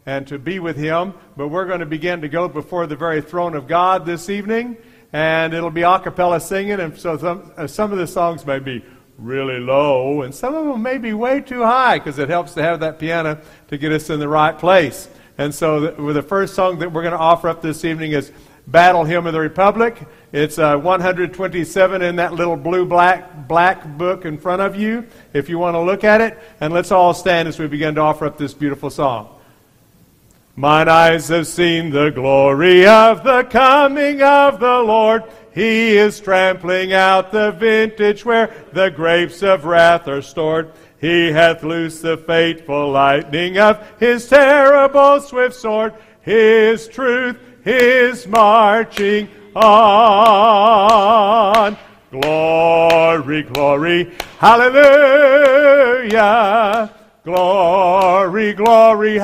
and to be with Him. But we're going to begin to go before the very throne of God this evening, and it'll be a cappella singing, and so some of the songs may be really low, and some of them may be way too high, because it helps to have that piano to get us in the right place. And so the first song that we're going to offer up this evening is Battle Hymn of the Republic. It's 127 in that little black book in front of you, if you want to look at it. And let's all stand as we begin to offer up this beautiful song. Mine eyes have seen the glory of the coming of the Lord. He is trampling out the vintage where the grapes of wrath are stored. He hath loosed the fateful lightning of His terrible swift sword. His truth is marching on. Glory, glory, hallelujah. Glory, glory,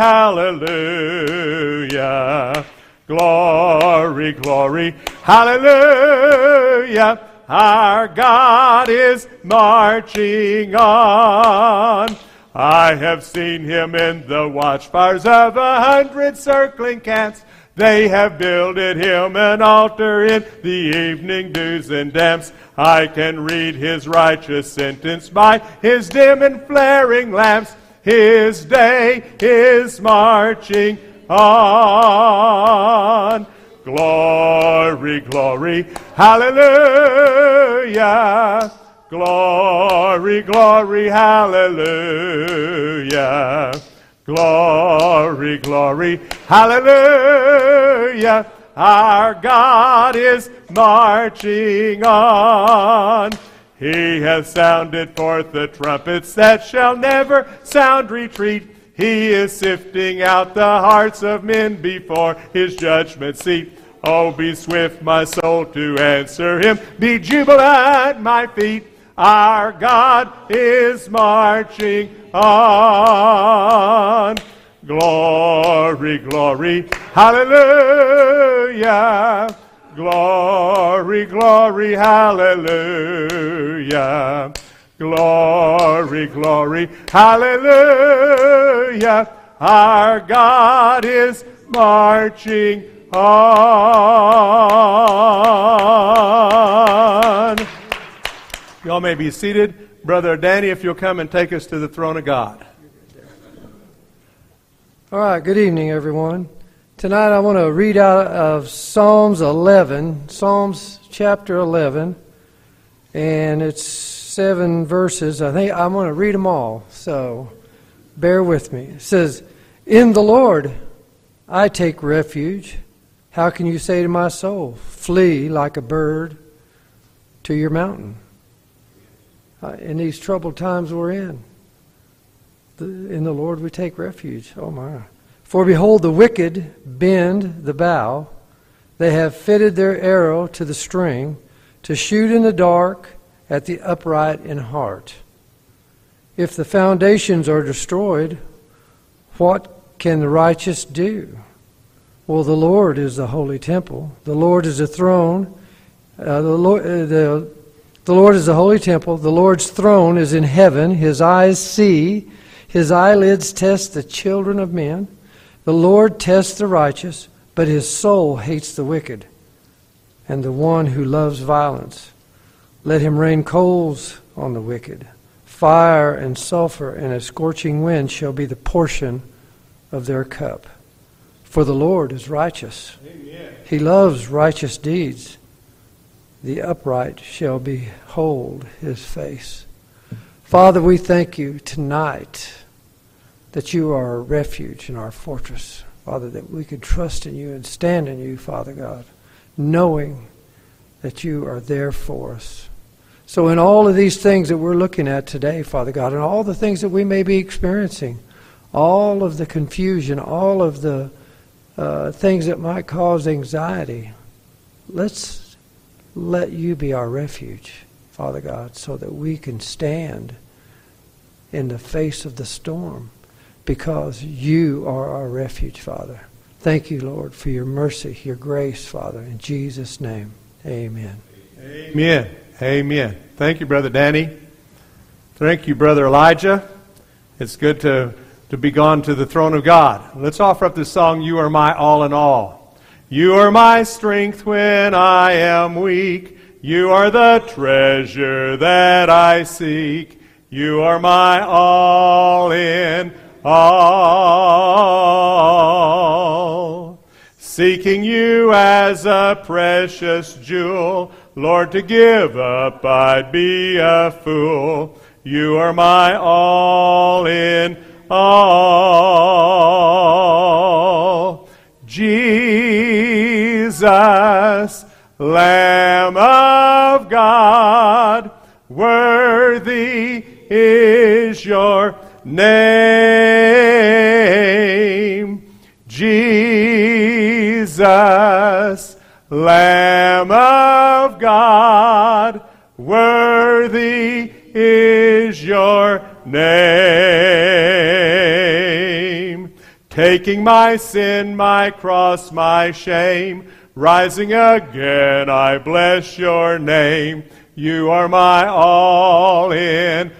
hallelujah. Glory, glory, hallelujah. Our God is marching on. I have seen Him in the watchfires of 100 circling camps. They have builded Him an altar in the evening dews and damps. I can read His righteous sentence by His dim and flaring lamps. His day is marching on. Glory, glory, hallelujah. Glory, glory, hallelujah. Glory, glory, hallelujah. Our God is marching on. He has sounded forth the trumpets that shall never sound retreat. He is sifting out the hearts of men before His judgment seat. Oh, be swift, my soul, to answer Him. Be jubilant at my feet. Our God is marching on. Glory, glory, hallelujah. Glory, glory, hallelujah. Glory, glory, hallelujah. Our God is marching on. Y'all may be seated. Brother Danny, if you'll come and take us to the throne of God. All right, good evening, everyone. Tonight I want to read out of Psalms 11, Psalms chapter 11, and it's 7 verses. I think I'm going to read them all, so bear with me. It says, "In the Lord I take refuge. How can you say to my soul, flee like a bird to your mountain?" In these troubled times we're in the Lord we take refuge. Oh my. "For behold, the wicked bend the bow. They have fitted their arrow to the string, to shoot in the dark at the upright in heart. If the foundations are destroyed, what can the righteous do? Well, the Lord is the holy temple. The Lord is the throne. The Lord is the holy temple. The Lord's throne is in heaven. His eyes see. His eyelids test the children of men. The Lord tests the righteous, but His soul hates the wicked and the one who loves violence. Let Him rain coals on the wicked. Fire and sulfur and a scorching wind shall be the portion of their cup. For the Lord is righteous. Amen. He loves righteous deeds. The upright shall behold His face." Father, we thank You tonight that You are our refuge and our fortress. Father, that we could trust in You and stand in You, Father God, knowing that You are there for us. So in all of these things that we're looking at today, Father God, and all the things that we may be experiencing, all of the confusion, all of the things that might cause anxiety, let's let You be our refuge, Father God, so that we can stand in the face of the storm, because You are our refuge, Father. Thank You, Lord, for Your mercy, Your grace, Father. In Jesus' name, amen. Amen. Amen. Thank you, Brother Danny. Thank you, Brother Elijah. It's good to to be gone to the throne of God. Let's offer up this song, You Are My All in All. You are my strength when I am weak. You are the treasure that I seek. You are my all in all. Seeking you as a precious jewel, Lord, to give up I'd be a fool. You are my all in all. Jesus, Lamb of God, worthy is your name. Jesus, Lamb of God, worthy is your name. Taking my sin, my cross, my shame, rising again, I bless your name. You are my all in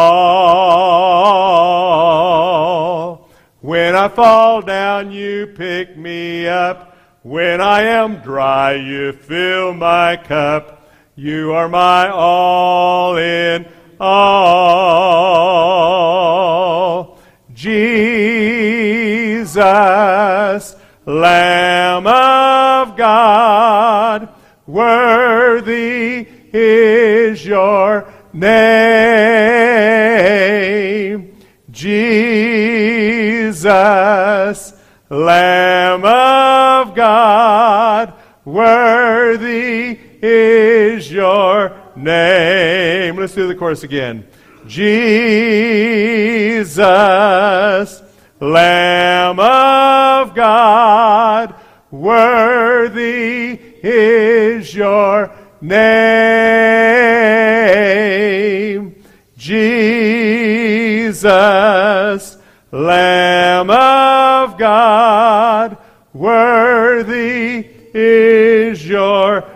all. When I fall down, you pick me up. When I am dry, you fill my cup. You are my all in all. Jesus, Lamb of God, worthy is your name. Jesus, Lamb of God, worthy is your name. Let's do the chorus again. Jesus, Lamb of God, worthy is your name. Jesus, Lamb of God, worthy is your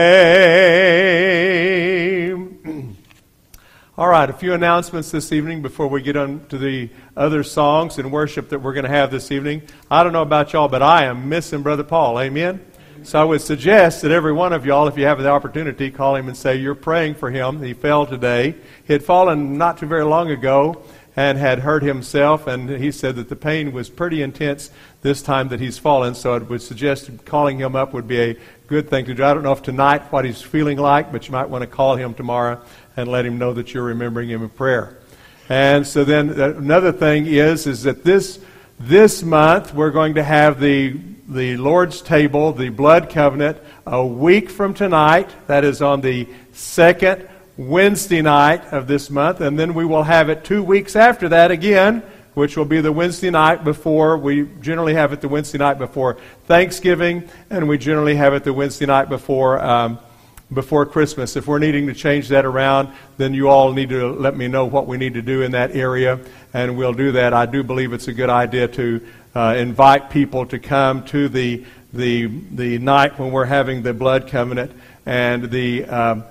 name. All right, a few announcements this evening before we get on to the other songs and worship that we're going to have this evening. I don't know about y'all, but I am missing Brother Paul. Amen? So I would suggest that every one of y'all, if you have the opportunity, call him and say you're praying for him. He fell today. He had fallen not too very long ago and had hurt himself, and he said that the pain was pretty intense this time that he's fallen, so I would suggest calling him up would be a good thing to do. I don't know if tonight what he's feeling like, but you might want to call him tomorrow and let him know that you're remembering him in prayer. And so then another thing is that this month we're going to have the Lord's table, the blood covenant, a week from tonight. That is on the second Wednesday night of this month, and then we will have it 2 weeks after that again, which will be the Wednesday night before. We generally have it the Wednesday night before Thanksgiving, and we generally have it the Wednesday night before Christmas. If we're needing to change that around, then you all need to let me know what we need to do in that area, and we'll do that. I do believe it's a good idea to invite people to come to the night when we're having the blood covenant and the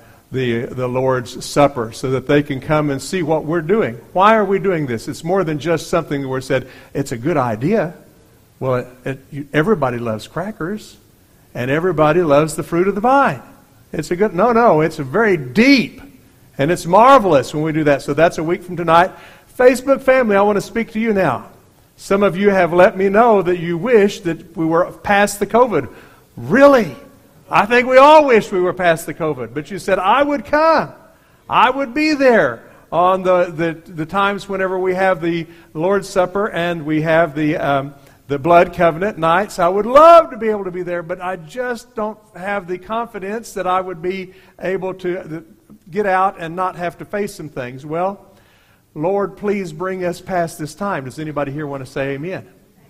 Lord's Supper, so that they can come and see what we're doing. Why are we doing this? It's more than just something where it said, it's a good idea. Well, everybody loves crackers, and everybody loves the fruit of the vine. It's a good, no, it's a very deep, and it's marvelous when we do that. So that's a week from tonight. Facebook family, I want to speak to you now. Some of you have let me know that you wish that we were past the COVID. Really? I think we all wish we were past the COVID. But you said, I would come. I would be there on the times whenever we have the Lord's Supper and we have the blood covenant nights. I would love to be able to be there, but I just don't have the confidence that I would be able to get out and not have to face some things. Well, Lord, please bring us past this time. Does anybody here want to say amen?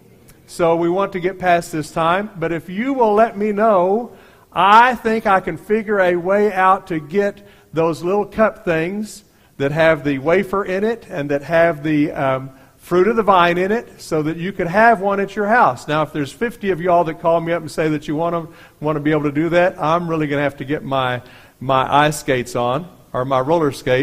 So we want to get past this time, but if you will let me know, I think I can figure a way out to get those little cup things that have the wafer in it and that have the fruit of the vine in it, so that you could have one at your house. Now, if there's 50 of y'all that call me up and say that you want to be able to do that, I'm really going to have to get my ice skates on, or my roller skates,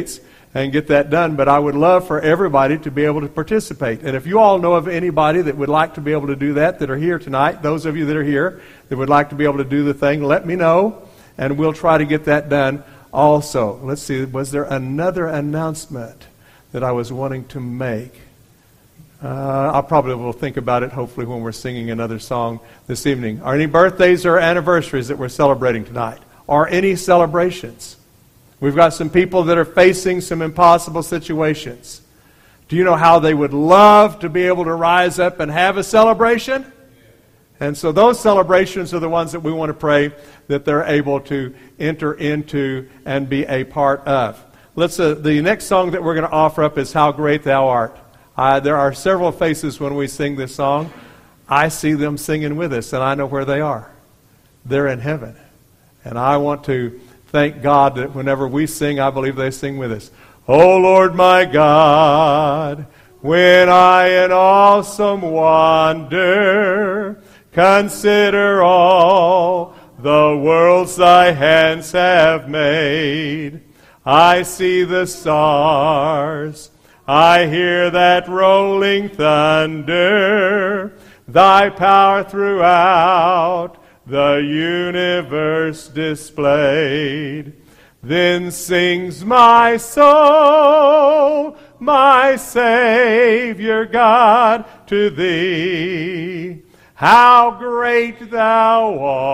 and get that done. But I would love for everybody to be able to participate. And if you all know of anybody that would like to be able to do that are here tonight, those of you that are here that would like to be able to do the thing, let me know, and we'll try to get that done also. Let's see, was there another announcement that I was wanting to make? I probably will think about it, hopefully, when we're singing another song this evening. Are any birthdays or anniversaries that we're celebrating tonight? Or any celebrations? We've got some people that are facing some impossible situations. Do you know how they would love to be able to rise up and have a celebration? And so those celebrations are the ones that we want to pray that they're able to enter into and be a part of. The next song that we're going to offer up is How Great Thou Art. There are several faces when we sing this song. I see them singing with us, and I know where they are. They're in heaven. And I want to thank God that whenever we sing, I believe they sing with us. O Lord my God, when I in awesome wonder consider all the worlds thy hands have made, I see the stars, I hear that rolling thunder, thy power throughout the universe displayed. Then sings my soul, my Savior God, to thee. How great thou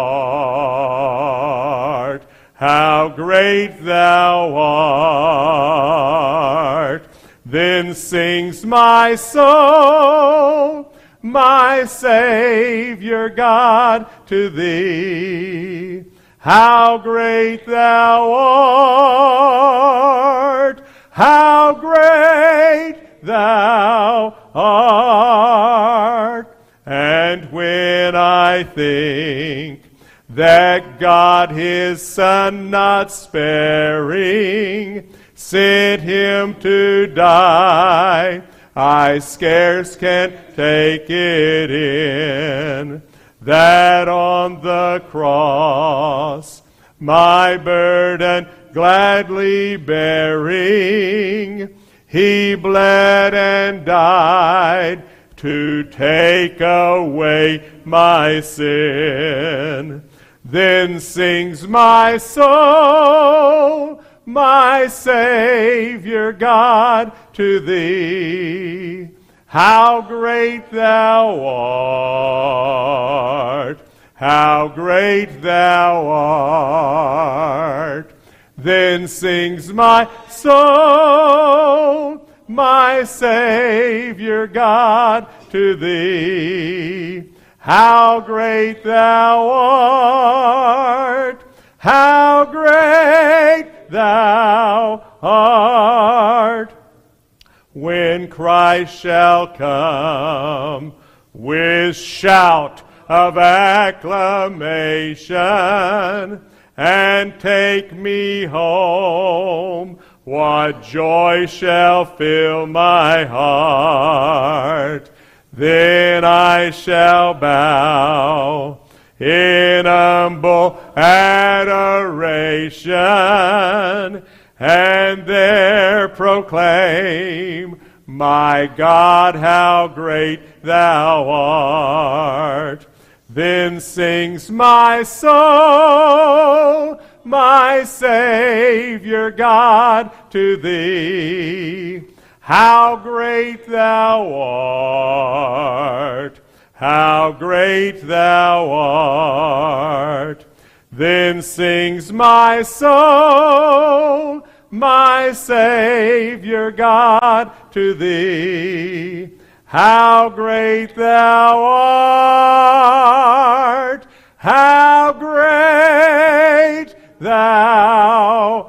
art, how great thou art. Then sings my soul, my Savior God, to thee. How great thou art, how great thou art. And when I think that God his Son not sparing sent him to die, I scarce can take it in, that on the cross, my burden gladly bearing, he bled and died to take away my sin. Then sings my soul, my Savior God, to thee. How great thou art, how great thou art. Then sings my soul, my Savior God, to thee. How great thou art, how great thou art. When Christ shall come with shout of acclamation and take me home, what joy shall fill my heart. Then I shall bow in humble adoration and there proclaim, my God, how great thou art. Then sings my soul, my Savior God, to thee. How great thou art, how great thou art. Then sings my soul, my Savior God, to thee. How great thou art, how great thou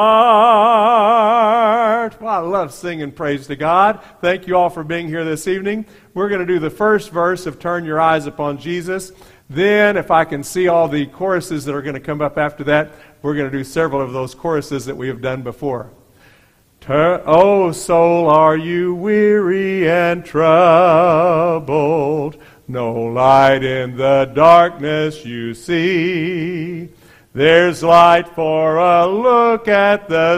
art. Well, I love singing praise to God. Thank you all for being here this evening. We're going to do the first verse of Turn Your Eyes Upon Jesus. Then, if I can see all the choruses that are going to come up after that, we're going to do several of those choruses that we have done before. O soul, are you weary and troubled? No light in the darkness you see. There's light for a look at the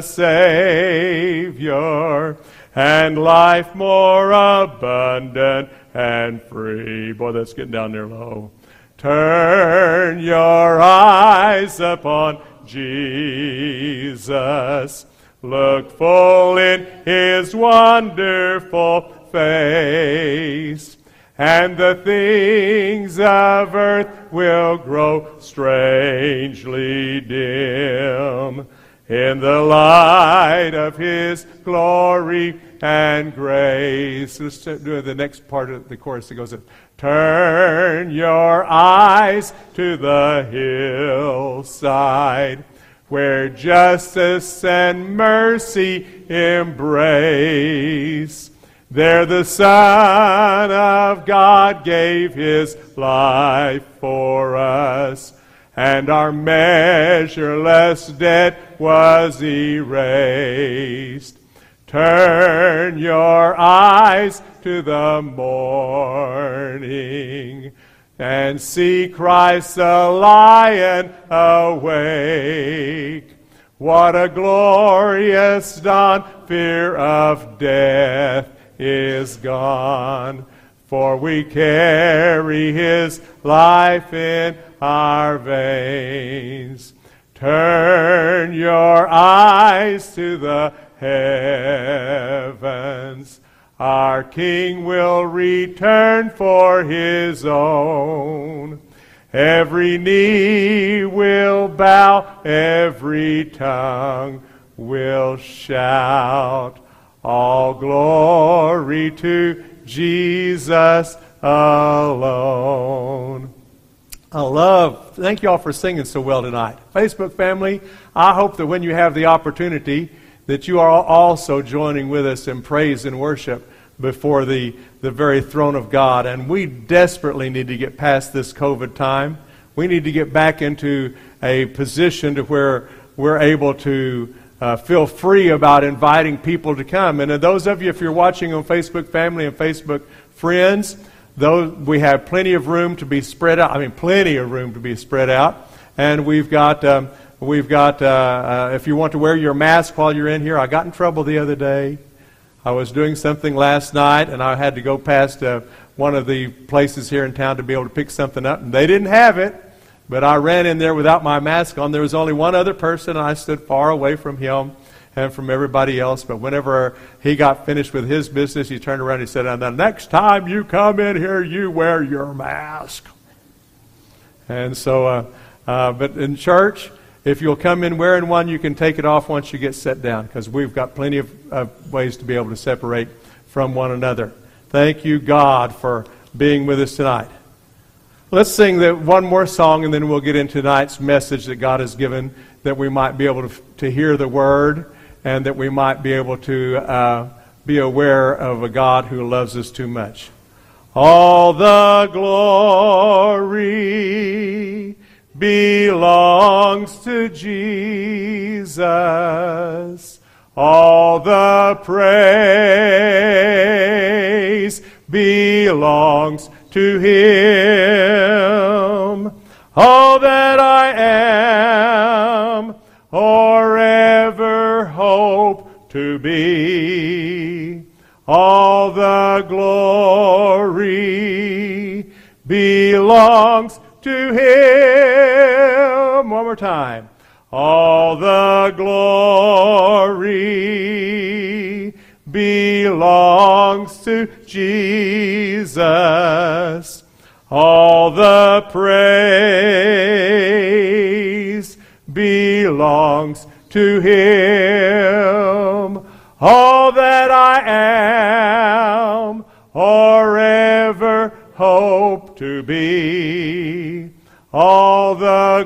Savior, and life more abundant and free. Boy, that's getting down there low. Turn your eyes upon Jesus. Look full in His wonderful face, and the things of earth will grow strangely dim in the light of His glory and grace. Let's do the next part of the chorus that goes, turn your eyes to the hillside, where justice and mercy embrace. There the Son of God gave His life for us, and our measureless debt was erased. Turn your eyes to the morning, and see Christ the Lion awake. What a glorious dawn! Fear of death is gone, for we carry His life in our veins. Turn your eyes to the heavens. Our King will return for His own. Every knee will bow, every tongue will shout. All glory to Jesus alone. Thank you all for singing so well tonight. Facebook family, I hope that when you have the opportunity that you are also joining with us in praise and worship before the very throne of God. And we desperately need to get past this COVID time. We need to get back into a position to where we're able to feel free about inviting people to come. And those of you, if you're watching on Facebook family and Facebook friends, we have plenty of room to be spread out. Plenty of room to be spread out. And we've got if you want to wear your mask while you're in here. I got in trouble the other day. I was doing something last night, and I had to go past one of the places here in town to be able to pick something up, and they didn't have it. But I ran in there without my mask on. There was only one other person, and I stood far away from him and from everybody else. But whenever he got finished with his business, he turned around and he said, "And the next time you come in here, you wear your mask." And so, but in church, if you'll come in wearing one, you can take it off once you get set down, because we've got plenty of ways to be able to separate from one another. Thank you, God, for being with us tonight. Let's sing one more song, and then we'll get into tonight's message that God has given, that we might be able to hear the Word, and that we might be able to be aware of a God who loves us too much. All the glory belongs to Jesus. All the praise belongs to Him. All that I am or ever hope to be, all the glory belongs to Him. One more time. All the glory belongs to Jesus. All the praise belongs to Him. All that I am or ever hope to be, all the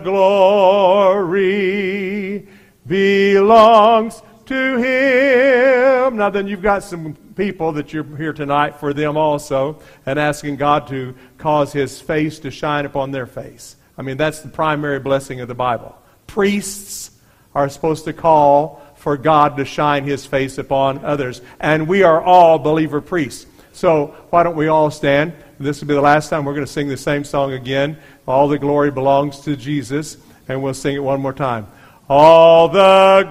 glory belongs to Him. Now then, you've got some people that you're here tonight for them also, and asking God to cause His face to shine upon their face. That's the primary blessing of the Bible. Priests are supposed to call for God to shine His face upon others, and we are all believer priests. So why don't we all stand? This will be the last time we're going to sing the same song again. All the glory belongs to Jesus. and we'll sing it one more time. All the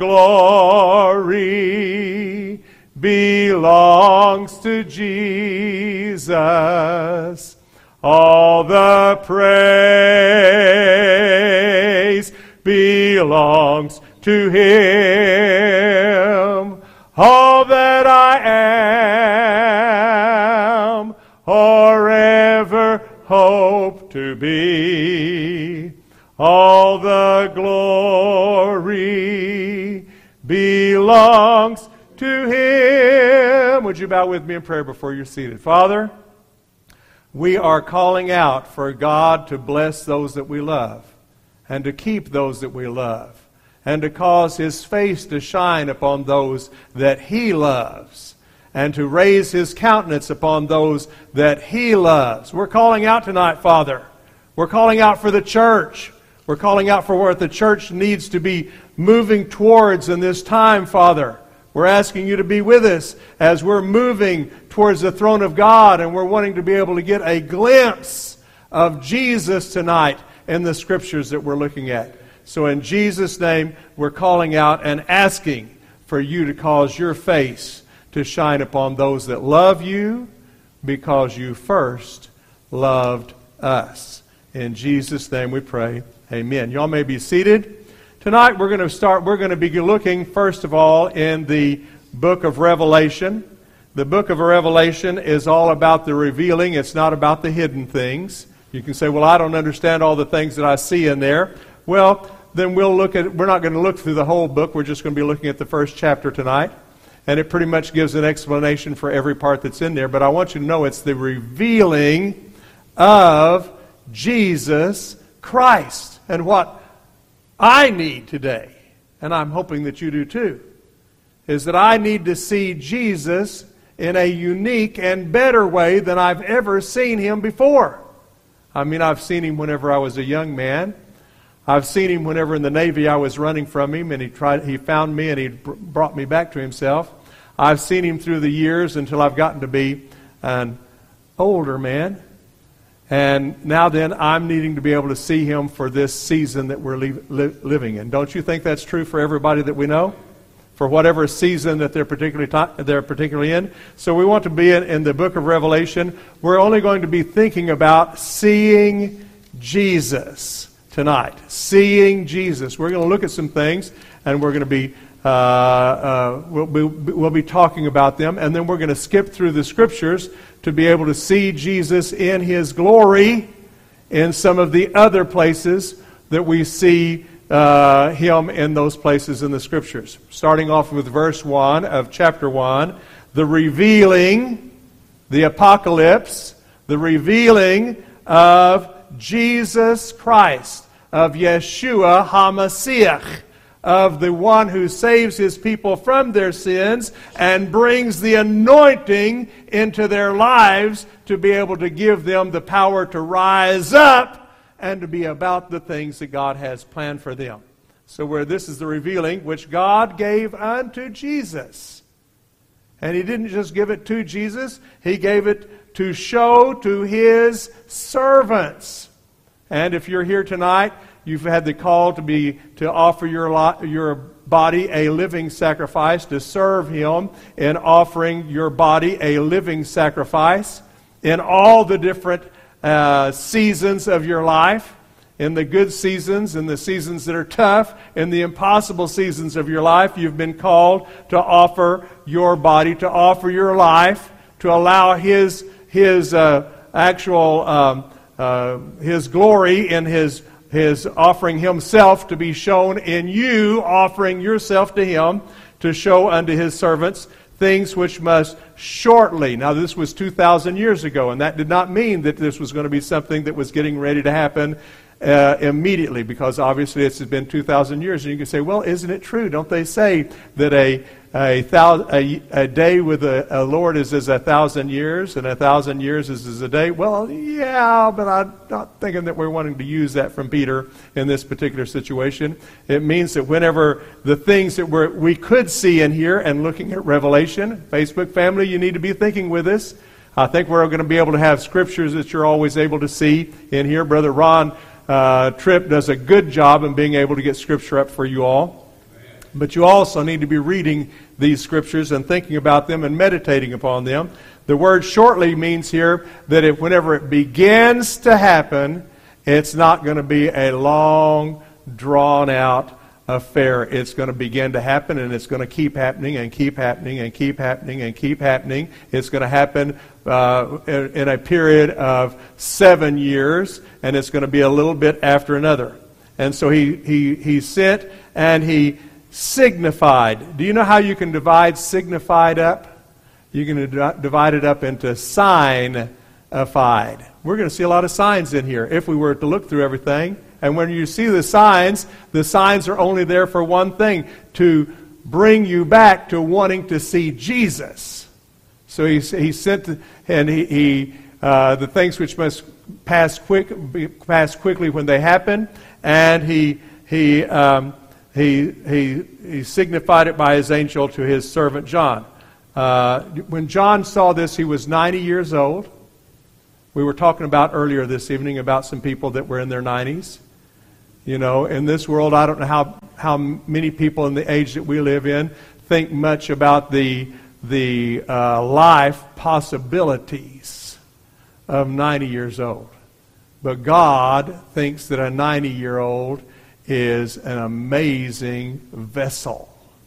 glory belongs to Jesus. All the praise belongs to Him. All that I am or ever hope to be, all the glory belongs to Him. Would you bow with me in prayer before you're seated? Father, we are calling out for God to bless those that we love, and to keep those that we love, and to cause His face to shine upon those that He loves, and to raise His countenance upon those that He loves. We're calling out tonight, Father. We're calling out for the church. We're calling out for what the church needs to be moving towards in this time, Father. We're asking you to be with us as we're moving towards the throne of God, and we're wanting to be able to get a glimpse of Jesus tonight in the Scriptures that we're looking at. So in Jesus' name, we're calling out and asking for you to cause your face to shine upon those that love you, because you first loved us. In Jesus' name we pray. Amen. Y'all may be seated. Tonight we're going to be looking, first of all, in the book of Revelation. The book of Revelation is all about the revealing. It's not about the hidden things. You can say, well, I don't understand all the things that I see in there. Well, then we're not going to look through the whole book. We're just going to be looking at the first chapter tonight. And it pretty much gives an explanation for every part that's in there. But I want you to know it's the revealing of Jesus Christ. And what I need today, and I'm hoping that you do too, is that I need to see Jesus in a unique and better way than I've ever seen Him before. I mean, I've seen Him whenever I was a young man. I've seen Him whenever in the Navy I was running from Him, and He found me and He brought me back to Himself. I've seen Him through the years until I've gotten to be an older man. And now then, I'm needing to be able to see Him for this season that we're living in. Don't you think that's true for everybody that we know? For whatever season that they're particularly in. So we want to be in the book of Revelation. We're only going to be thinking about seeing Jesus tonight. Seeing Jesus. We're going to look at some things, and we're going to be we'll be talking about them, and then we're going to skip through the Scriptures to be able to see Jesus in His glory in some of the other places that we see Him in those places in the Scriptures. Starting off with verse 1 of chapter 1, the revealing, the apocalypse, the revealing of Jesus Christ, of Yeshua HaMashiach, of the one who saves His people from their sins and brings the anointing into their lives to be able to give them the power to rise up and to be about the things that God has planned for them. So where this is the revealing which God gave unto Jesus. And He didn't just give it to Jesus, He gave it to show to His servants. And if you're here tonight, you've had the call to offer your body a living sacrifice, to serve Him in offering your body a living sacrifice in all the different seasons of your life, in the good seasons, in the seasons that are tough, in the impossible seasons of your life. You've been called to offer your body, to offer your life, to allow His glory in His offering Himself to be shown in you, offering yourself to Him, to show unto His servants things which must shortly. Now this was 2,000 years ago, and that did not mean that this was going to be something that was getting ready to happen immediately, because obviously it's been 2,000 years. And you can say, well, isn't it true? Don't they say that a day with a Lord is as 1,000 years, and 1,000 years is as a day? Well, yeah, but I'm not thinking that we're wanting to use that from Peter in this particular situation. It means that whenever the things that we could see in here, and looking at Revelation, Facebook family, you need to be thinking with us. I think we're going to be able to have scriptures that you're always able to see in here. Brother Ron Tripp does a good job in being able to get Scripture up for you all. But you also need to be reading these Scriptures and thinking about them and meditating upon them. The word shortly means here that whenever it begins to happen, it's not going to be a long, drawn-out affair. It's going to begin to happen, and it's going to keep happening and keep happening and keep happening and keep happening. It's going to happen in a period of 7 years, and it's going to be a little bit after another. And so he sent and he signified. Do you know how you can divide signified up? You can divide it up into signified. We're going to see a lot of signs in here if we were to look through everything. And when you see the signs are only there for one thing, to bring you back to wanting to see Jesus. So he sent, and he the things which must pass quickly when they happen, and he signified it by his angel to his servant John. When John saw this, he was 90 years old. We were talking about earlier this evening about some people that were in their 90s. You know, in this world, I don't know how many people in the age that we live in think much about the life possibilities of 90 years old. But God thinks that a 90-year-old is an amazing vessel.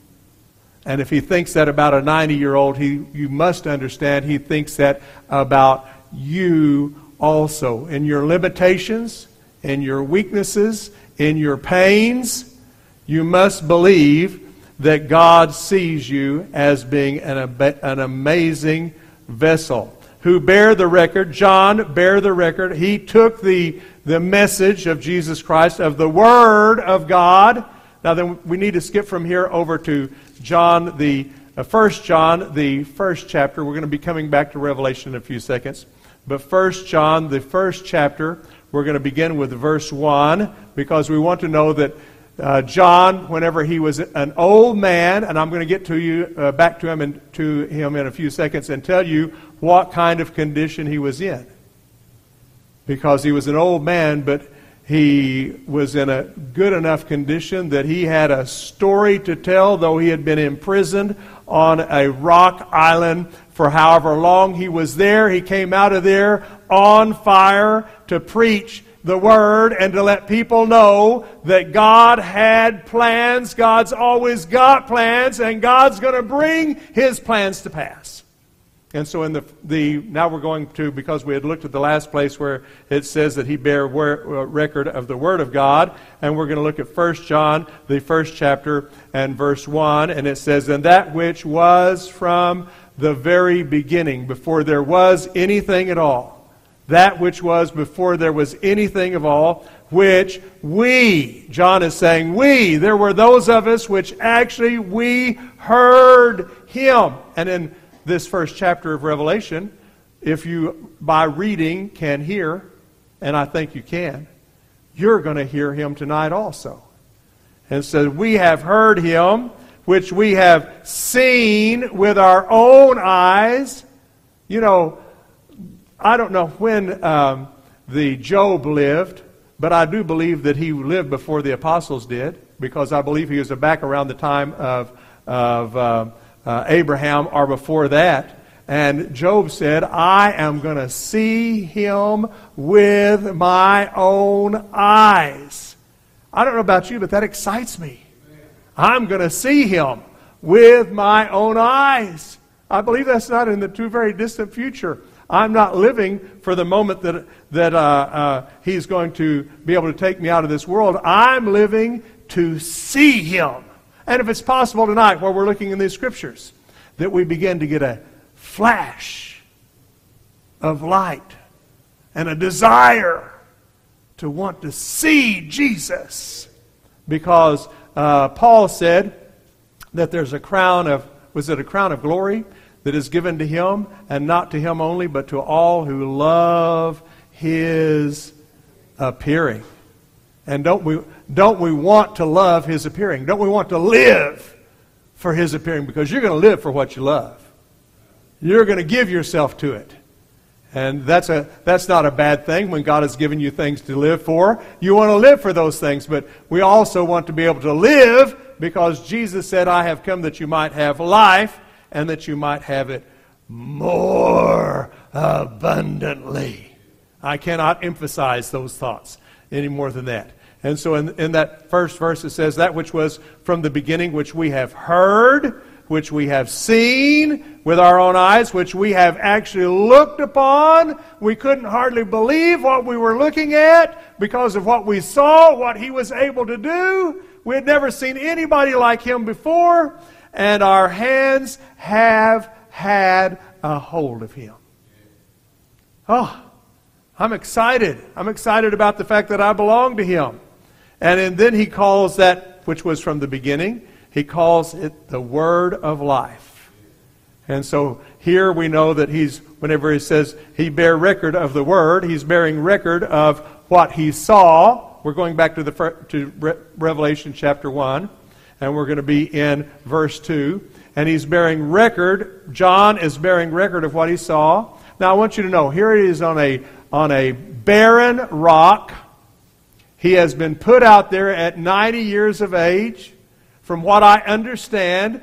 And if he thinks that about a 90-year-old, you must understand he thinks that about you also. In your limitations, in your weaknesses, in your pains, you must believe that God sees you as being an amazing vessel. Who bear the record, John bare the record. He took the message of Jesus Christ, of the Word of God. Now then we need to skip from here over to John, 1 John, the first chapter. We're going to be coming back to Revelation in a few seconds. But 1 John, the first chapter, we're going to begin with verse 1, because we want to know that John, whenever he was an old man, and I'm going to get to you back to him in a few seconds and tell you what kind of condition he was in. Because he was an old man, but he was in a good enough condition that he had a story to tell, though he had been imprisoned on a rock island for however long he was there. He came out of there on fire to preach the Word and to let people know that God had plans. God's always got plans, and God's going to bring His plans to pass. And so in now we're going to, because we had looked at the last place where it says that he bare record of the Word of God, and we're going to look at 1 John, the first chapter, and verse 1, and it says, "And that which was from the very beginning, before there was anything at all, that which was before there was anything of all, which we," John is saying we, there were those of us which actually we heard Him. And in this first chapter of Revelation, if you, by reading, can hear, and I think you can, you're going to hear Him tonight also. And so we have heard Him, which we have seen with our own eyes. You know, I don't know when the Job lived, but I do believe that he lived before the apostles did, because I believe he was back around the time of Abraham or before that. And Job said, "I am going to see Him with my own eyes." I don't know about you, but that excites me. I'm going to see Him with my own eyes. I believe that's not in the too very distant future. I'm not living for the moment that He's going to be able to take me out of this world. I'm living to see Him. And if it's possible tonight, while we're looking in these Scriptures, that we begin to get a flash of light and a desire to want to see Jesus. Because Paul said that there's a crown of, was it a crown of glory that is given to Him, and not to Him only, but to all who love His appearing. And don't we want to love His appearing? Don't we want to live for His appearing? Because you're going to live for what you love. You're going to give yourself to it. And that's not a bad thing when God has given you things to live for. You want to live for those things, but we also want to be able to live because Jesus said, I have come that you might have life and that you might have it more abundantly. I cannot emphasize those thoughts any more than that. And so in that first verse it says, that which was from the beginning, which we have heard, which we have seen with our own eyes, which we have actually looked upon. We couldn't hardly believe what we were looking at because of what we saw, what He was able to do. We had never seen anybody like Him before, and our hands have had a hold of Him. Oh, I'm excited. I'm excited about the fact that I belong to Him. And then He calls that which was from the beginning, He calls it the Word of life. And so here we know that whenever He says He bear record of the Word, He's bearing record of what He saw. We're going back to Revelation chapter 1, and we're going to be in verse 2. And He's bearing record, John is bearing record of what he saw. Now I want you to know, here He is on a barren rock. He has been put out there at 90 years of age. From what I understand,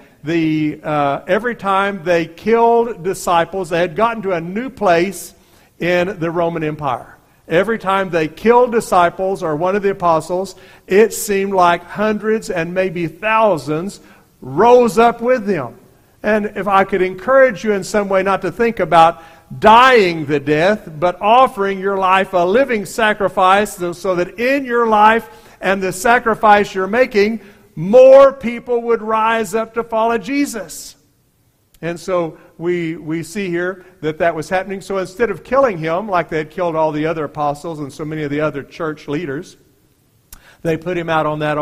every time they killed disciples, they had gotten to a new place in the Roman Empire. Every time they killed disciples or one of the apostles, it seemed like hundreds and maybe thousands rose up with them. And if I could encourage you in some way not to think about dying the death, but offering your life a living sacrifice so that in your life and the sacrifice you're making, more people would rise up to follow Jesus. And so we see here that was happening. So instead of killing Him like they had killed all the other apostles and so many of the other church leaders, they put Him out on that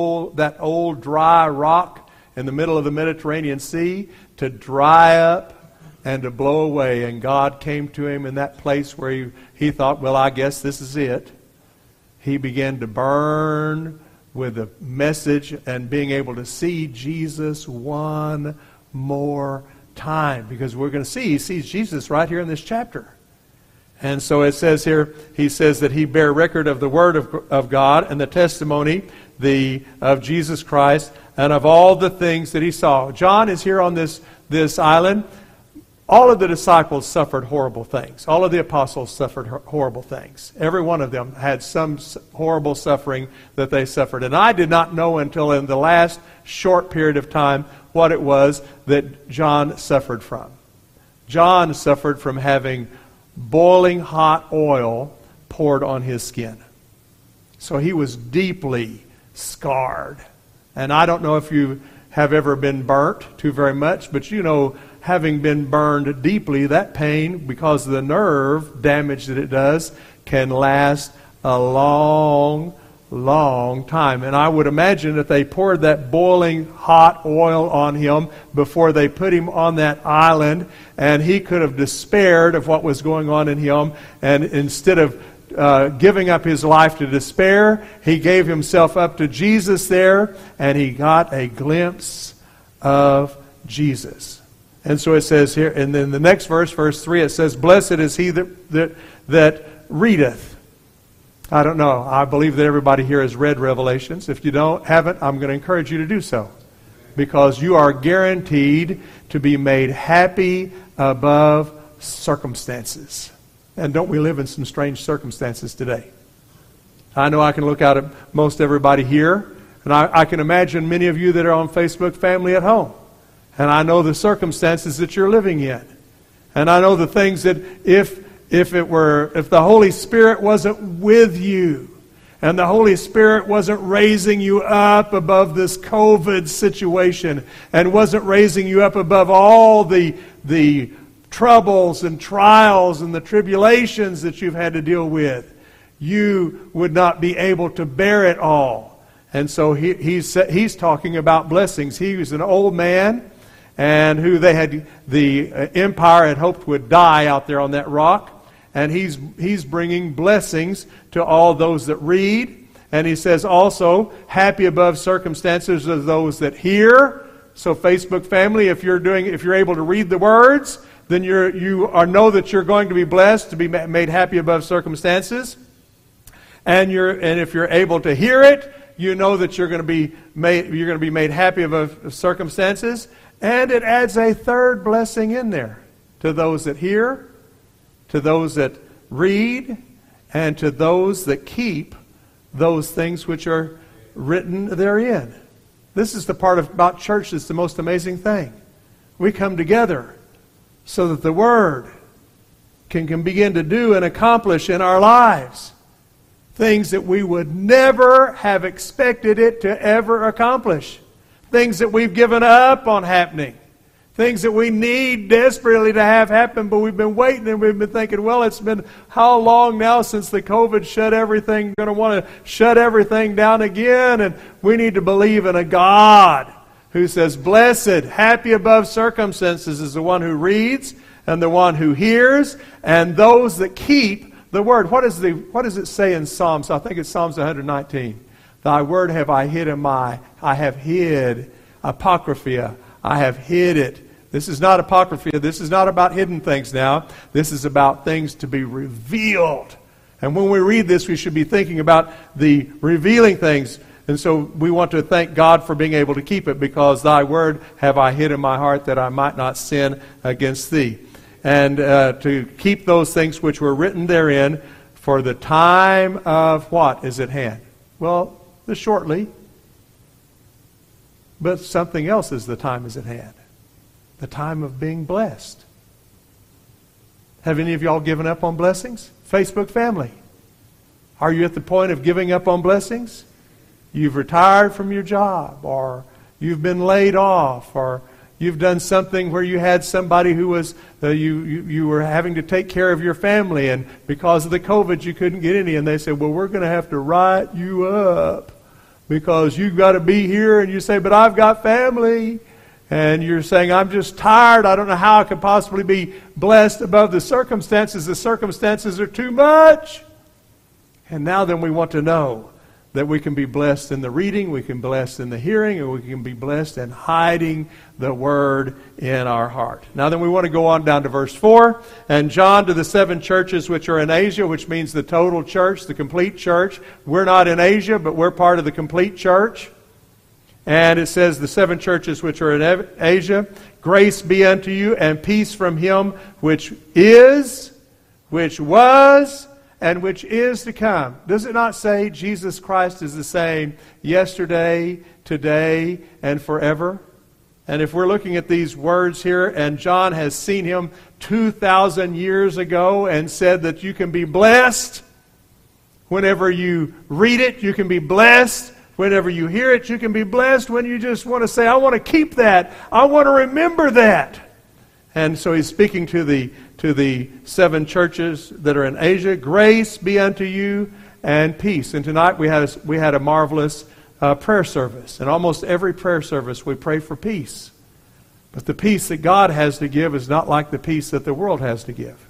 old dry rock in the middle of the Mediterranean Sea to dry up and to blow away. And God came to him in that place where he thought, well, I guess this is it. He began to burn with the message and being able to see Jesus one more time. Because we're going to see, he sees Jesus right here in this chapter. And so it says here, he says that he bare record of the Word of God and the testimony of Jesus Christ and of all the things that he saw. John is here on this island. All of the disciples suffered horrible things. All of the apostles suffered horrible things. Every one of them had some horrible suffering that they suffered. And I did not know until in the last short period of time what it was that John suffered from. John suffered from having boiling hot oil poured on his skin. So he was deeply scarred. And I don't know if you have ever been burnt too very much, but you know, having been burned deeply, that pain, because of the nerve damage that it does, can last a long, long time. And I would imagine that they poured that boiling hot oil on him before they put him on that island, and he could have despaired of what was going on in him, and instead of giving up his life to despair, he gave himself up to Jesus there, and he got a glimpse of Jesus. And so it says here, and then the next verse, verse 3, it says, "Blessed is he that readeth." I don't know. I believe that everybody here has read Revelations. If you haven't, I'm going to encourage you to do so. Because you are guaranteed to be made happy above circumstances. And don't we live in some strange circumstances today? I know I can look out at most everybody here, and I can imagine many of you that are on Facebook family at home. And I know the circumstances that you're living in. And I know the things that if the Holy Spirit wasn't with you, and the Holy Spirit wasn't raising you up above this COVID situation, and wasn't raising you up above all the troubles and trials and the tribulations that you've had to deal with, you would not be able to bear it all. And so he's talking about blessings. He was an old man, and who the empire had hoped would die out there on that rock. And he's bringing blessings to all those that read. And he says also, happy above circumstances are those that hear. So Facebook family, if you're able to read the words, then know that you're going to be blessed, to be made happy above circumstances. And if you're able to hear it, you know that you're going to be made happy above circumstances. And it adds a third blessing in there to those that hear, to those that read, and to those that keep those things which are written therein. This is the part about church that's the most amazing thing. We come together so that the Word can begin to do and accomplish in our lives things that we would never have expected it to ever accomplish. Things that we've given up on happening. Things that we need desperately to have happen, but we've been waiting and we've been thinking, well, it's been how long now since the COVID shut everything, going to want to shut everything down again, and we need to believe in a God who says, blessed, happy above circumstances is the one who reads and the one who hears and those that keep the Word. What does it say in Psalms? I think it's Psalms 119. Thy Word have I hid I have hid, apocrypha, I have hid it. This is not apocrypha. This is not about hidden things now. This is about things to be revealed. And when we read this, we should be thinking about the revealing things. And so we want to thank God for being able to keep it, because Thy Word have I hid in my heart that I might not sin against Thee. And to keep those things which were written therein, for the time of what is at hand? Well, the shortly. But something else is the time is at hand. The time of being blessed. Have any of y'all given up on blessings? Facebook family. Are you at the point of giving up on blessings? You've retired from your job, or you've been laid off, or you've done something where you had somebody who was, you were having to take care of your family, and because of the COVID you couldn't get any, and they said, well, we're going to have to write you up because you've got to be here, and you say, but I've got family. And you're saying, I'm just tired. I don't know how I could possibly be blessed above the circumstances. The circumstances are too much. And now then we want to know that we can be blessed in the reading, we can be blessed in the hearing, and we can be blessed in hiding the Word in our heart. Now then we want to go on down to verse 4. And John, to the 7 churches which are in Asia, which means the total church, the complete church. We're not in Asia, but we're part of the complete church. And it says, the 7 churches which are in Asia, grace be unto you and peace from Him which is, which was, and which is to come. Does it not say Jesus Christ is the same yesterday, today, and forever? And if we're looking at these words here, and John has seen Him 2,000 years ago and said that you can be blessed. Whenever you read it, you can be blessed. Whenever you hear it, you can be blessed. When you just want to say, I want to keep that. I want to remember that. And so he's speaking to the 7 churches that are in Asia. Grace be unto you and peace. And tonight we had a marvelous prayer service. And almost every prayer service we pray for peace. But the peace that God has to give is not like the peace that the world has to give.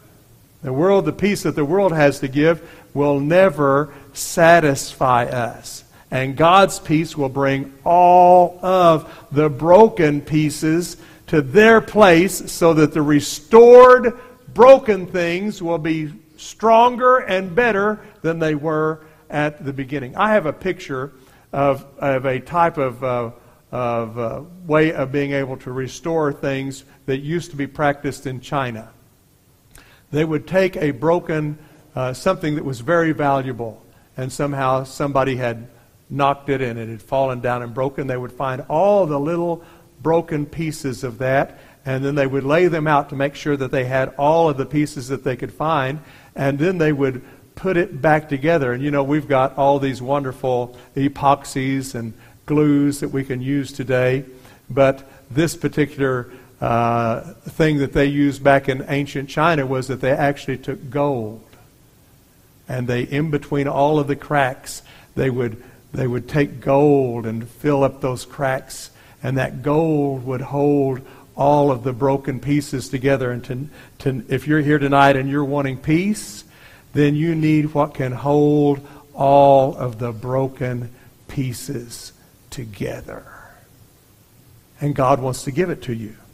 The peace that the world has to give will never satisfy us. And God's peace will bring all of the broken pieces to their place so that the restored, broken things will be stronger and better than they were at the beginning. I have a picture of a type of way of being able to restore things that used to be practiced in China. They would take a broken, something that was very valuable, and somehow somebody had knocked it and it had fallen down and broken. They would find all the little broken pieces of that, and then they would lay them out to make sure that they had all of the pieces that they could find, and then they would put it back together. And you know, we've got all these wonderful epoxies and glues that we can use today, but this particular thing that they used back in ancient China was that they actually took gold, and they, in between all of the cracks, they would take gold and fill up those cracks, and that gold would hold all of the broken pieces together. And if you're here tonight and you're wanting peace, then you need what can hold all of the broken pieces together. And God wants to give it to you.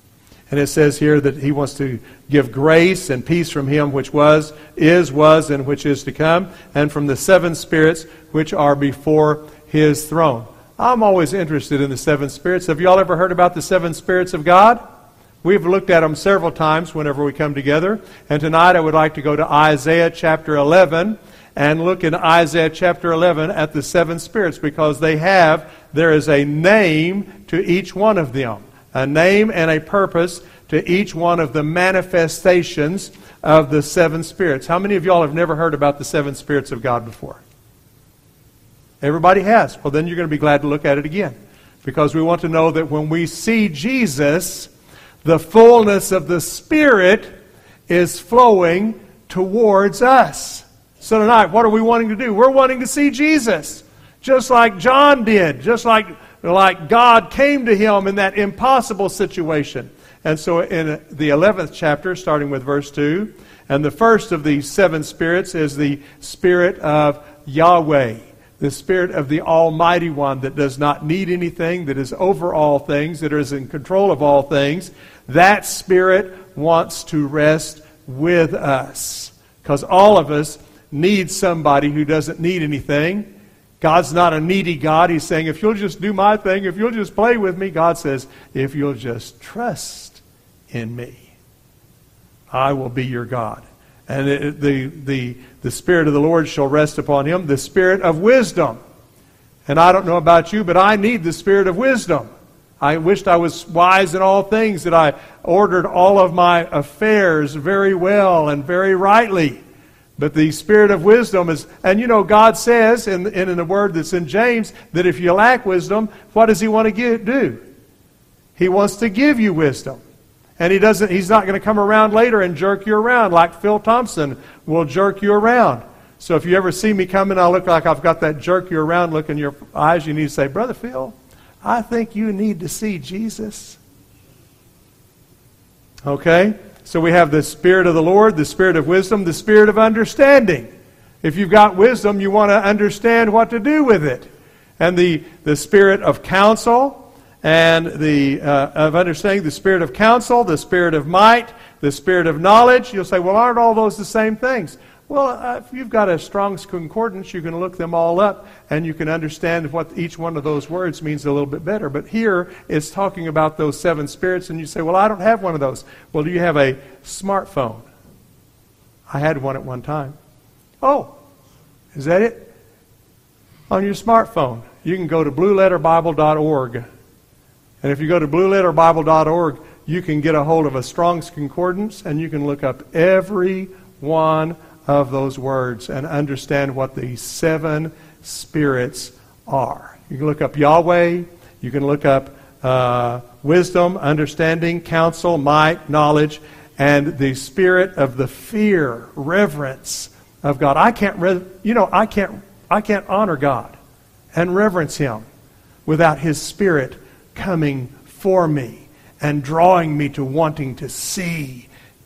And it says here that He wants to give grace and peace from Him which was, and which is to come, and from the 7 spirits which are before His throne. I'm always interested in the 7 spirits. Have you all ever heard about the 7 spirits of God? We've looked at them several times whenever we come together. And tonight I would like to go to Isaiah chapter 11 and look in Isaiah chapter 11 at the 7 spirits, because there is a name to each one of them. A name and a purpose to each one of the manifestations of the 7 spirits. How many of y'all have never heard about the 7 spirits of God before? Everybody has. Well, then you're going to be glad to look at it again. Because we want to know that when we see Jesus, the fullness of the Spirit is flowing towards us. So tonight, what are we wanting to do? We're wanting to see Jesus. Just like John did. Just like God came to him in that impossible situation. And so in the 11th chapter, starting with verse 2, and the first of these 7 spirits is the Spirit of Yahweh, the Spirit of the Almighty One that does not need anything, that is over all things, that is in control of all things. That Spirit wants to rest with us. Because all of us need somebody who doesn't need anything. God's not a needy God. He's saying, if you'll just do my thing, if you'll just play with me. God says, if you'll just trust in me, I will be your God. And the Spirit of the Lord shall rest upon him, the Spirit of wisdom. And I don't know about you, but I need the Spirit of wisdom. I wished I was wise in all things, that I ordered all of my affairs very well and very rightly. But the Spirit of wisdom is, and you know, God says in the word that's in James, that if you lack wisdom, what does He want to do? He wants to give you wisdom. And He's not going to come around later and jerk you around like Phil Thompson will jerk you around. So if you ever see me coming, I look like I've got that jerk you around look in your eyes, you need to say, Brother Phil, I think you need to see Jesus. Okay? So we have the Spirit of the Lord, the Spirit of wisdom, the Spirit of understanding. If you've got wisdom, you want to understand what to do with it. And the Spirit of counsel, and of understanding, the Spirit of counsel, the Spirit of might, the Spirit of knowledge. You'll say, well, aren't all those the same things? Well, if you've got a Strong's Concordance, you can look them all up, and you can understand what each one of those words means a little bit better. But here, it's talking about those 7 spirits, and you say, well, I don't have one of those. Well, do you have a smartphone? I had one at one time. Oh, is that it? On your smartphone, you can go to blueletterbible.org. And if you go to blueletterbible.org, you can get a hold of a Strong's Concordance, and you can look up every one of those words and understand what the 7 spirits are. You can look up Yahweh, you can look up wisdom, understanding, counsel, might, knowledge, and the spirit of the fear, reverence of God. I can't honor God and reverence Him without His Spirit coming for me and drawing me to wanting to see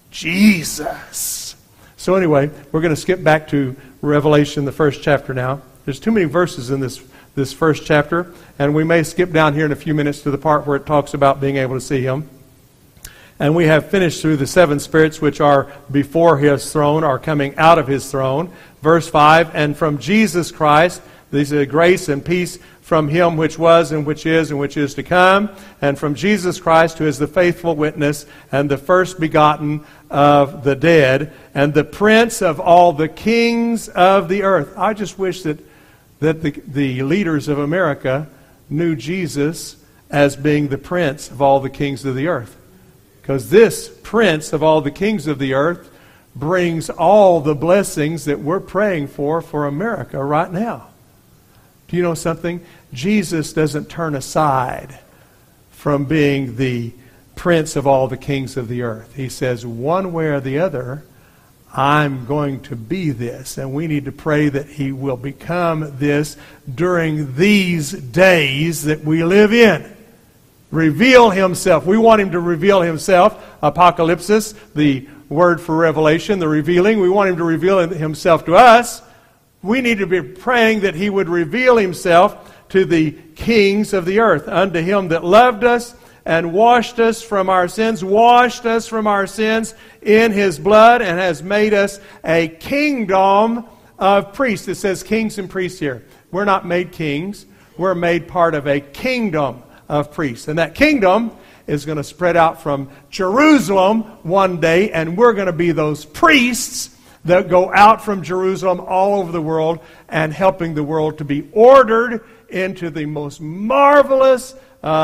Jesus. So anyway, we're going to skip back to Revelation, the 1st chapter now. There's too many verses in this 1st chapter, and we may skip down here in a few minutes to the part where it talks about being able to see Him. And we have finished through the 7 spirits which are before His throne, are coming out of His throne. Verse 5, and from Jesus Christ, these are grace and peace from Him which was and which is to come, and from Jesus Christ, who is the faithful witness and the first begotten of the dead, and the prince of all the kings of the earth. I just wish that the leaders of America knew Jesus as being the prince of all the kings of the earth. Because this prince of all the kings of the earth brings all the blessings that we're praying for America right now. Do you know something? Jesus doesn't turn aside from being the prince of all the kings of the earth. He says, one way or the other, I'm going to be this. And we need to pray that He will become this during these days that we live in. Reveal Himself. We want Him to reveal Himself. Apocalypsis, the word for revelation, the revealing. We want Him to reveal Himself to us. We need to be praying that He would reveal Himself to the kings of the earth. Unto Him that loved us and washed us from our sins in His blood, and has made us a kingdom of priests. It says kings and priests here. We're not made kings. We're made part of a kingdom of priests. And that kingdom is going to spread out from Jerusalem one day, and we're going to be those priests that go out from Jerusalem all over the world and helping the world to be ordered into the most marvelous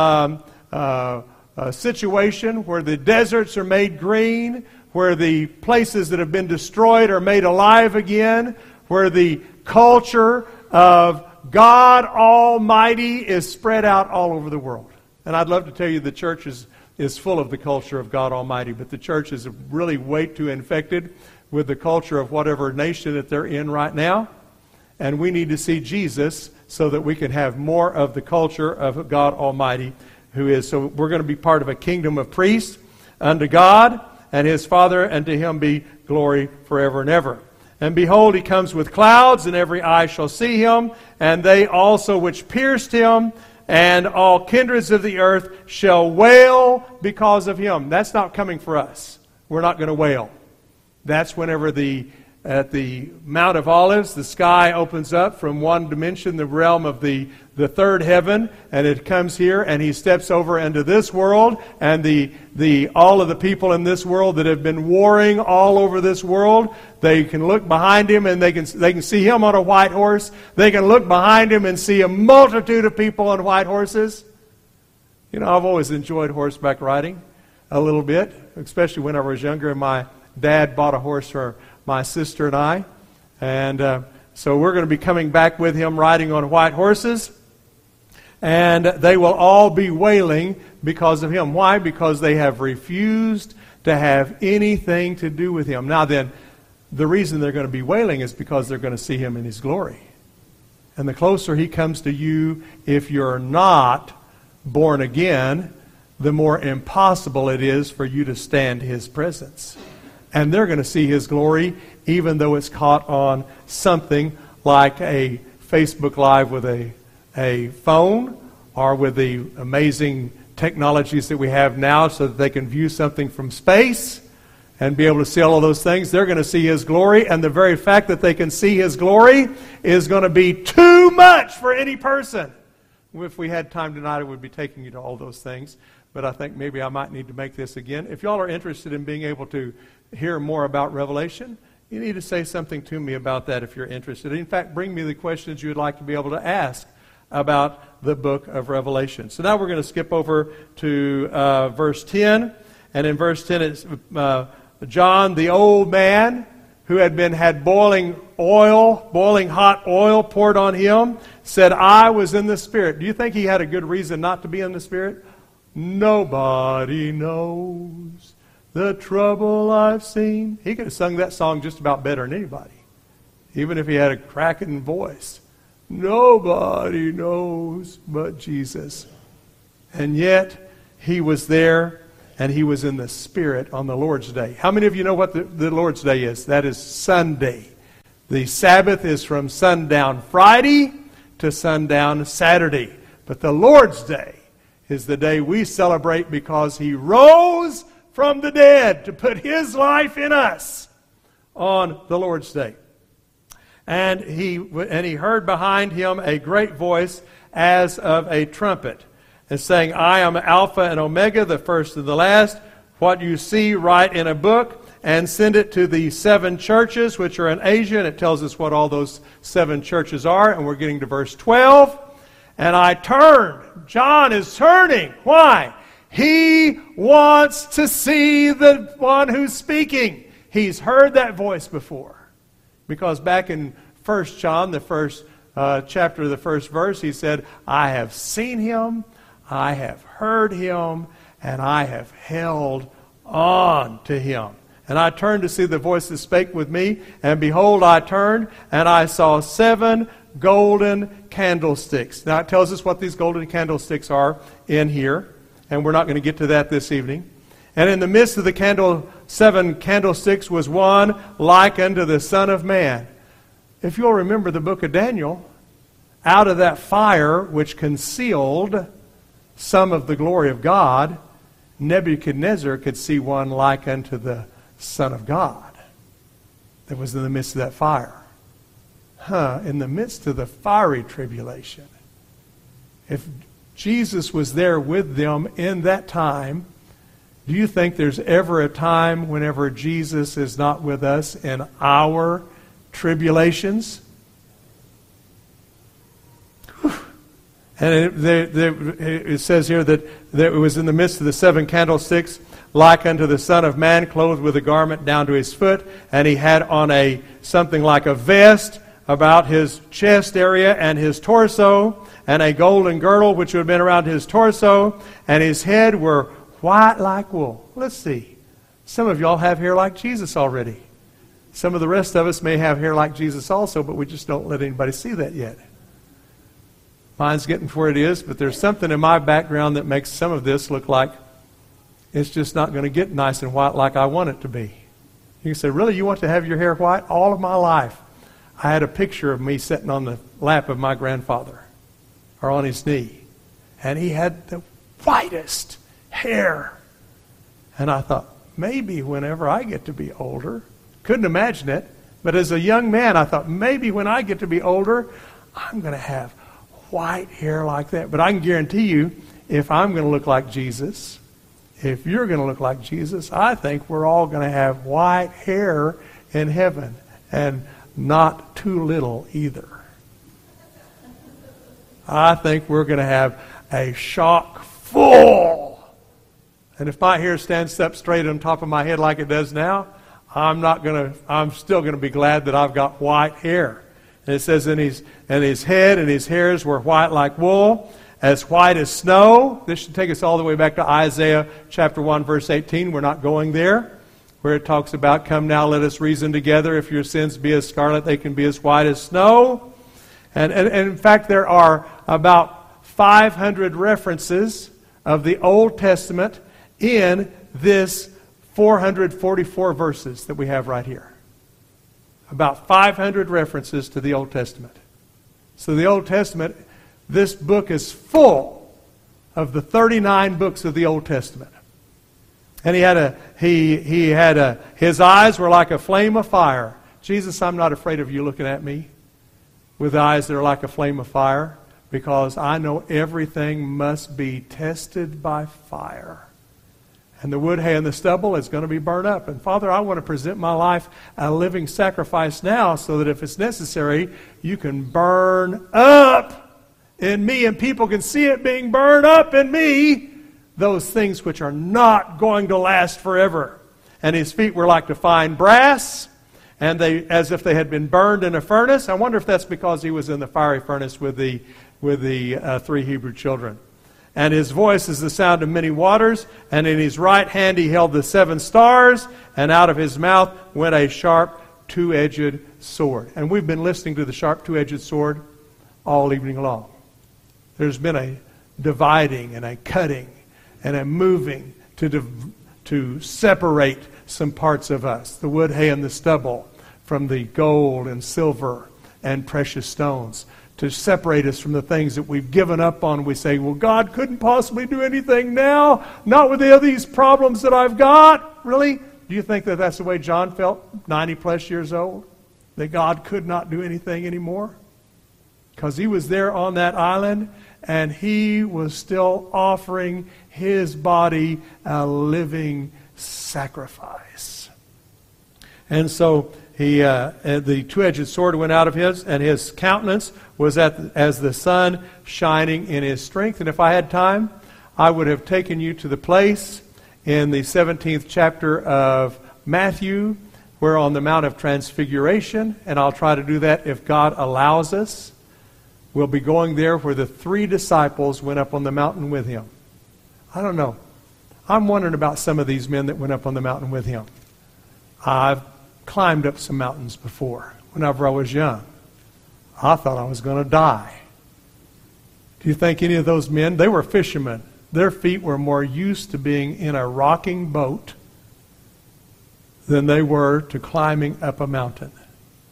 situation where the deserts are made green, where the places that have been destroyed are made alive again, where the culture of God Almighty is spread out all over the world. And I'd love to tell you the church is full of the culture of God Almighty, but the church is really way too infected with the culture of whatever nation that they're in right now. And we need to see Jesus so that we can have more of the culture of God Almighty who is. So we're going to be part of a kingdom of priests unto God and His Father, and to Him be glory forever and ever. And behold, He comes with clouds, and every eye shall see Him, and they also which pierced Him, and all kindreds of the earth shall wail because of Him. That's not coming for us. We're not going to wail. That's whenever at the Mount of Olives, the sky opens up from one dimension, the realm of the third heaven, and it comes here, and He steps over into this world, and all of the people in this world that have been warring all over this world, they can look behind Him, and they can see Him on a white horse. They can look behind Him and see a multitude of people on white horses. You know, I've always enjoyed horseback riding a little bit, especially when I was younger, and my dad bought a horse for my sister and I. And so we're going to be coming back with him riding on white horses. And they will all be wailing because of Him. Why? Because they have refused to have anything to do with Him. Now then, the reason they're going to be wailing is because they're going to see Him in His glory. And the closer He comes to you, if you're not born again, the more impossible it is for you to stand His presence. And they're going to see His glory, even though it's caught on something like a Facebook Live with a phone, or with the amazing technologies that we have now so that they can view something from space and be able to see all of those things. They're going to see His glory, and the very fact that they can see His glory is going to be too much for any person. If we had time tonight, I would be taking you to all those things, but I think maybe I might need to make this again. If y'all are interested in being able to hear more about Revelation, you need to say something to me about that if you're interested. In fact, bring me the questions you would like to be able to ask about the book of Revelation. So now we're going to skip over to verse 10. And in verse 10, it's John, the old man, who had boiling hot oil poured on him, said, I was in the Spirit. Do you think he had a good reason not to be in the Spirit? Nobody knows the trouble I've seen. He could have sung that song just about better than anybody, even if he had a cracking voice. Nobody knows but Jesus. And yet, he was there, and he was in the Spirit on the Lord's Day. How many of you know what the Lord's Day is? That is Sunday. The Sabbath is from sundown Friday to sundown Saturday. But the Lord's Day is the day we celebrate because He rose from the dead to put His life in us on the Lord's Day. And he heard behind Him a great voice as of a trumpet, and saying, I am Alpha and Omega, the first and the last. What you see, write in a book, and send it to the 7 churches which are in Asia. And it tells us what all those 7 churches are. And we're getting to verse 12. And I turned. John is turning. Why? He wants to see the one who's speaking. He's heard that voice before. Because back in 1 John, the first chapter, the first verse, he said, I have seen Him, I have heard Him, and I have held on to Him. And I turned to see the voice that spake with me, and behold, I turned, and I saw 7 golden candlesticks. Now it tells us what these golden candlesticks are in here, and we're not going to get to that this evening. And in the midst of the 7 candlesticks was one like unto the Son of Man. If you'll remember the book of Daniel, out of that fire which concealed some of the glory of God, Nebuchadnezzar could see one like unto the Son of God that was in the midst of that fire. In the midst of the fiery tribulation. If Jesus was there with them in that time, do you think there's ever a time whenever Jesus is not with us in our tribulations? Whew. And it says here that it was in the midst of the 7 candlesticks, like unto the Son of Man, clothed with a garment down to his foot, and he had on something like a vest about his chest area and his torso, and a golden girdle which would have been around his torso, and his head were white like wool. Let's see. Some of y'all have hair like Jesus already. Some of the rest of us may have hair like Jesus also, but we just don't let anybody see that yet. Mine's getting to where it is, but there's something in my background that makes some of this look like it's just not going to get nice and white like I want it to be. You can say, really, you want to have your hair white? All of my life, I had a picture of me sitting on the lap of my grandfather, or on his knee, and he had the whitest hair. And I thought, maybe whenever I get to be older, couldn't imagine it, but as a young man, I thought, maybe when I get to be older, I'm going to have white hair like that. But I can guarantee you, if I'm going to look like Jesus, if you're going to look like Jesus, I think we're all going to have white hair in heaven, and not too little either. I think we're going to have a shock full. And if my hair stands up straight on top of my head like it does now, I'm still going to be glad that I've got white hair. And it says, and his head and his hairs were white like wool, as white as snow. This should take us all the way back to Isaiah chapter 1, verse 18. We're not going there, where it talks about, come now, let us reason together. If your sins be as scarlet, they can be as white as snow. And in fact, there are about 500 references of the Old Testament in this 444 verses that we have right here. About 500 references to the Old Testament. So the Old Testament, this book is full of the 39 books of the Old Testament. And his eyes were like a flame of fire. Jesus, I'm not afraid of you looking at me with eyes that are like a flame of fire, because I know everything must be tested by fire. And the wood, hay, and the stubble is going to be burned up. And Father, I want to present my life a living sacrifice now, so that if it's necessary, you can burn up in me, and people can see it being burned up in me, those things which are not going to last forever. And his feet were like to fine brass, and they, as if they had been burned in a furnace. I wonder if that's because he was in the fiery furnace with the 3 Hebrew children. And his voice is the sound of many waters, and in his right hand he held the 7 stars, and out of his mouth went a sharp 2-edged sword. And we've been listening to the sharp 2-edged sword all evening long. There's been a dividing and a cutting and a moving to separate some parts of us, the wood, hay, and the stubble, from the gold and silver and precious stones, to separate us from the things that we've given up on. We say, well, God couldn't possibly do anything now, not with these problems that I've got. Really? Do you think that that's the way John felt 90 plus years old? That God could not do anything anymore? Because he was there on that island, and he was still offering his body a living sacrifice. And so the 2-edged sword went out of his, and his countenance was as the sun shining in his strength. And if I had time, I would have taken you to the place in the 17th chapter of Matthew, where on the Mount of Transfiguration, and I'll try to do that if God allows us. We'll be going there where the 3 disciples went up on the mountain with him. I don't know. I'm wondering about some of these men that went up on the mountain with him. I've climbed up some mountains before whenever I was young. I thought I was going to die. Do you think any of those men, they were fishermen, their feet were more used to being in a rocking boat than they were to climbing up a mountain?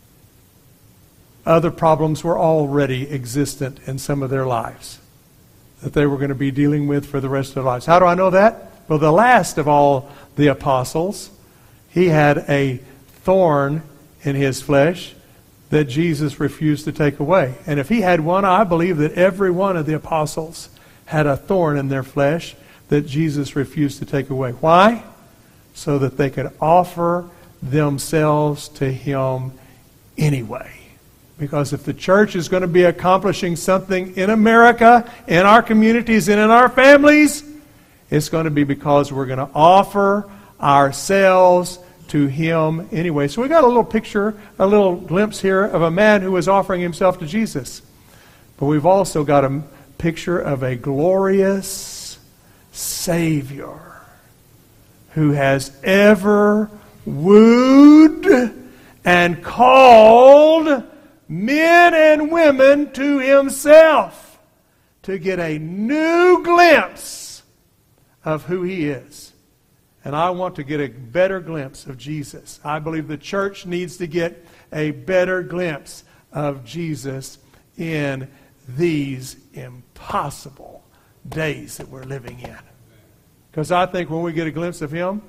Other problems were already existent in some of their lives. that they were going to be dealing with for the rest of their lives. How do I know that? Well, the last of all the apostles, he had a thorn in his flesh that Jesus refused to take away. And if he had one, I believe that every one of the apostles had a thorn in their flesh that Jesus refused to take away. Why? So that they could offer themselves to him anyway. Because if the church is going to be accomplishing something in America, in our communities, and in our families, it's going to be because we're going to offer ourselves to him anyway. So we got a little picture, a little glimpse here of a man who was offering himself to Jesus. But we've also got a picture of a glorious Savior who has ever wooed and called men and women to himself to get a new glimpse of who he is. And I want to get a better glimpse of Jesus. I believe the church needs to get a better glimpse of Jesus in these impossible days that we're living in. Because I think when we get a glimpse of him,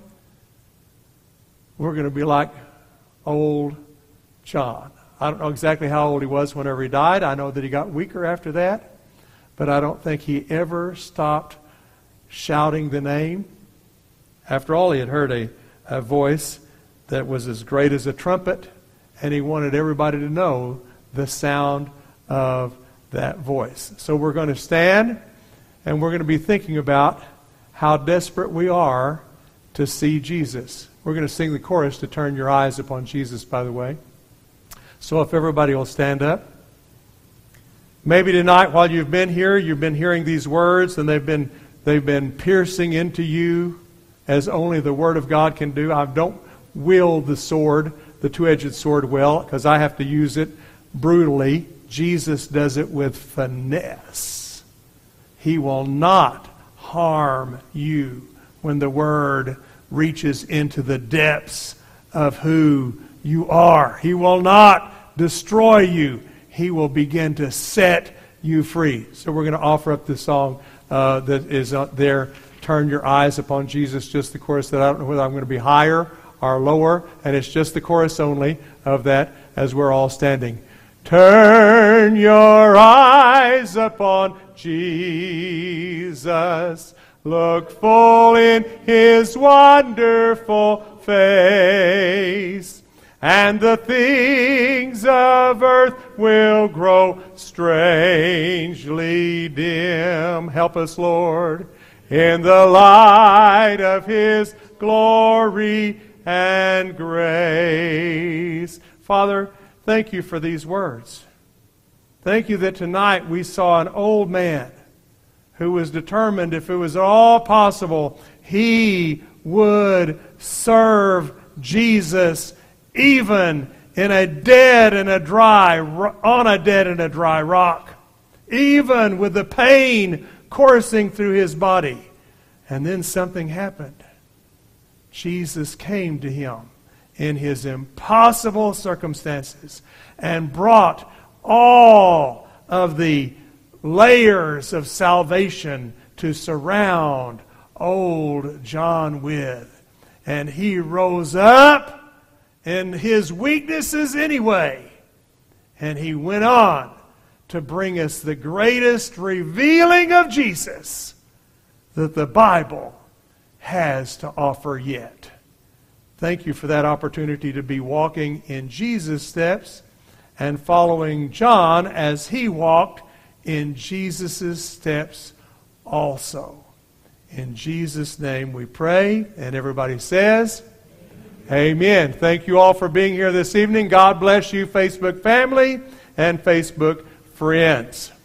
we're going to be like old John. I don't know exactly how old he was whenever he died. I know that he got weaker after that. But I don't think he ever stopped shouting the name. After all, he had heard a voice that was as great as a trumpet, and he wanted everybody to know the sound of that voice. So we're going to stand, and we're going to be thinking about how desperate we are to see Jesus. We're going to sing the chorus to Turn Your Eyes Upon Jesus, by the way. So if everybody will stand up. Maybe tonight while you've been here, you've been hearing these words, and they've been piercing into you as only the Word of God can do. I don't wield the sword, the two-edged sword, well, because I have to use it brutally. Jesus does it with finesse. He will not harm you when the Word reaches into the depths of who you are. He will not destroy you. He will begin to set you free. So we're going to offer up this song that is there, Turn Your Eyes Upon Jesus, just the chorus that I don't know whether I'm going to be higher or lower, and it's just the chorus only of that as we're all standing. Turn your eyes upon Jesus. Look full in his wonderful face, and the things of earth will grow strangely dim. Help us, Lord, in the light of his glory and grace. Father, thank you for these words. Thank you that tonight we saw an old man who was determined, if it was at all possible, he would serve Jesus even in a dead and a dry, on a dead and a dry rock, even with the pain coursing through his body. And then something happened. Jesus came to him in his impossible circumstances and brought all of the layers of salvation to surround old John with. And he rose up in his weaknesses anyway. And he went on to bring us the greatest revealing of Jesus that the Bible has to offer yet. Thank you for that opportunity to be walking in Jesus' steps and following John as he walked in Jesus' steps also. In Jesus' name we pray, and everybody says, Amen. Thank you all for being here this evening. God bless you, Facebook family and Facebook friends.